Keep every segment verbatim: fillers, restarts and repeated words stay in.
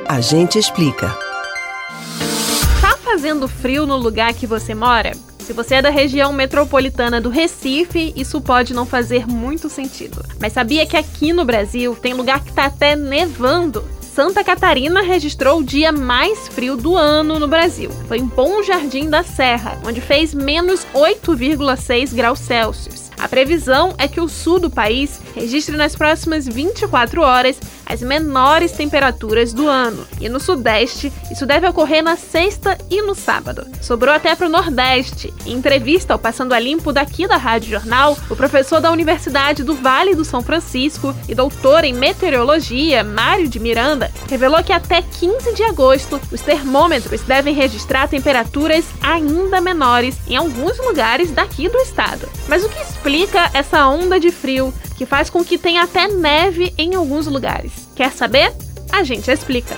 A gente explica. Tá fazendo frio no lugar que você mora? Se você é da região metropolitana do Recife, isso pode não fazer muito sentido. Mas sabia que aqui no Brasil tem lugar que tá até nevando? Santa Catarina registrou o dia mais frio do ano no Brasil. Foi em Bom Jardim da Serra, onde fez menos oito vírgula seis graus Celsius. A previsão é que o sul do país registre nas próximas vinte e quatro horas as menores temperaturas do ano. E no sudeste, isso deve ocorrer na sexta e no sábado. Sobrou até para o nordeste. Em entrevista ao Passando a Limpo daqui da Rádio Jornal, o professor da Universidade do Vale do São Francisco e doutor em meteorologia, Mário de Miranda, revelou que até quinze de agosto, os termômetros devem registrar temperaturas ainda menores em alguns lugares daqui do estado. Mas o que explica essa onda de frio que faz com que tenha até neve em alguns lugares? Quer saber? A gente explica.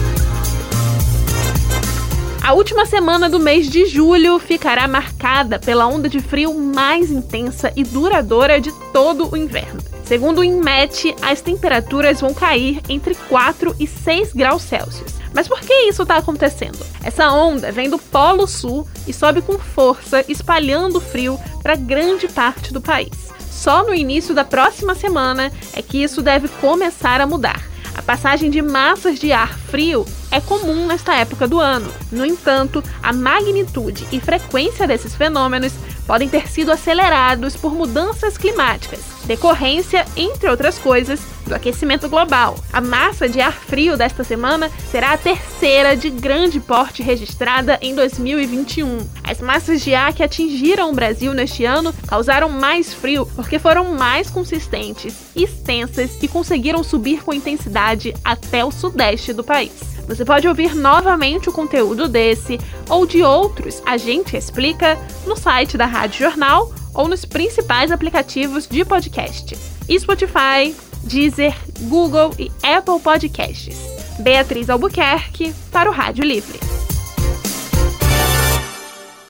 A última semana do mês de julho ficará marcada pela onda de frio mais intensa e duradoura de todo o inverno. Segundo o INMET, as temperaturas vão cair entre quatro e seis graus Celsius. Mas por que isso está acontecendo? Essa onda vem do Polo Sul e sobe com força, espalhando frio para grande parte do país. Só no início da próxima semana é que isso deve começar a mudar. A passagem de massas de ar frio é comum nesta época do ano. No entanto, a magnitude e frequência desses fenômenos podem ter sido acelerados por mudanças climáticas, decorrência, entre outras coisas, do aquecimento global. A massa de ar frio desta semana será a terceira de grande porte registrada em dois mil e vinte e um. As massas de ar que atingiram o Brasil neste ano causaram mais frio porque foram mais consistentes, extensas e conseguiram subir com intensidade até o sudeste do país. Você pode ouvir novamente o conteúdo desse ou de outros A Gente Explica no site da Rádio Jornal ou nos principais aplicativos de podcast: Spotify, Deezer, Google e Apple Podcasts. Beatriz Albuquerque para o Rádio Livre.